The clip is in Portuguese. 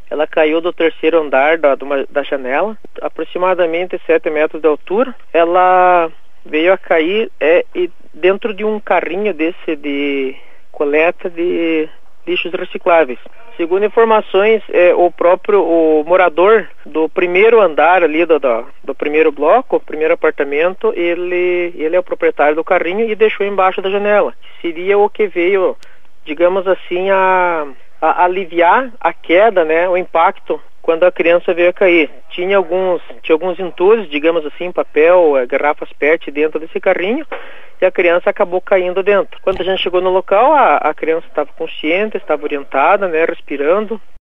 Ela caiu do terceiro andar da janela, aproximadamente 7 metros de altura. Ela veio a cair dentro de um carrinho desse de coleta de lixos recicláveis. Segundo informações, o morador do primeiro andar ali do primeiro bloco, primeiro apartamento, ele é o proprietário do carrinho e deixou embaixo da janela. Seria o que veio, digamos assim, a aliviar a queda, né, o impacto quando a criança veio a cair. Tinha alguns entulhos, digamos assim, papel, garrafas PET dentro desse carrinho, e a criança acabou caindo dentro. Quando a gente chegou no local, a criança estava consciente, estava orientada, né, respirando.